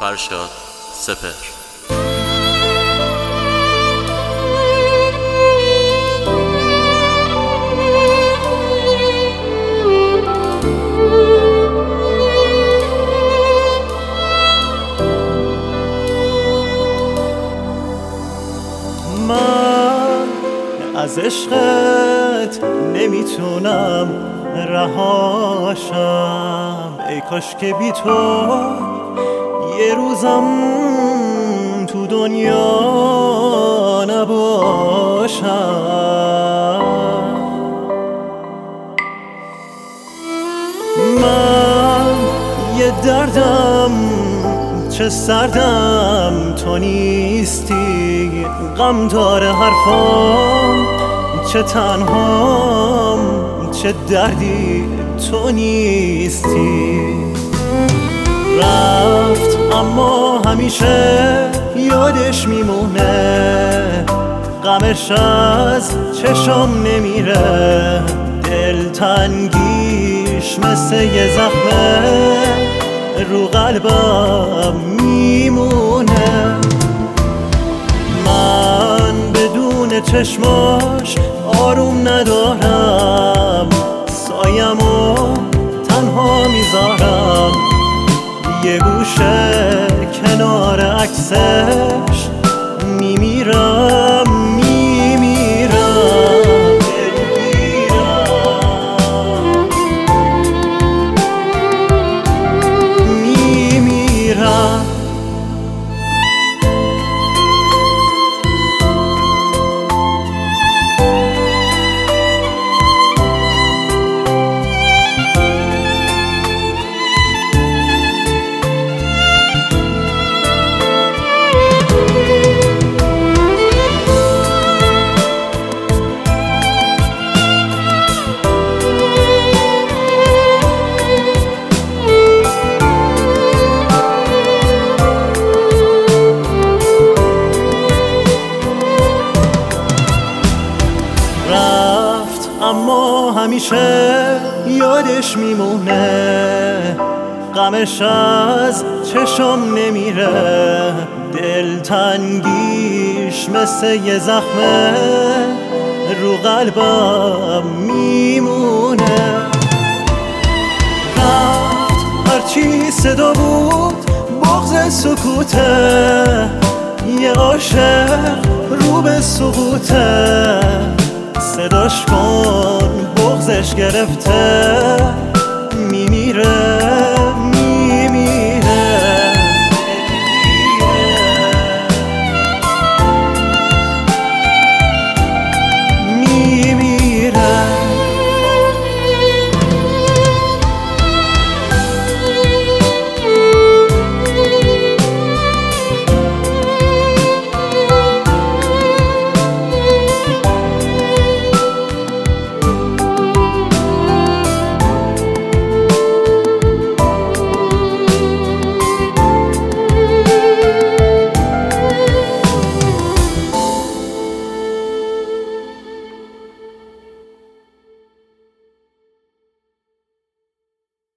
فرشاد سپهر. من از عشقت نمیتونم رهاشم، ای کاش که بی تو یه روزم تو دنیا نباشم. من یه دردم چه سردم تو نیستی، غم داره حرفام چه تنهام، چه دردی تو نیستی. رفت اما همیشه یادش میمونه، غمش از چشم نمیره، دلتنگیش مثل یه زخمه رو قلبم میمونه. من بدون چشماش آروم ندارم، سایمو تنها میذارم، یه گوشه کنار عکسش میمیرم اما همیشه یادش میمونه، غمش از چشم نمیره، دلتنگیش مثل یه زخمه رو قلبم میمونه. رفت هرچی صدا بود بغض سکوته، یه عاشق رو به سقوطه، صداش کن بغضش گرفته میمیره.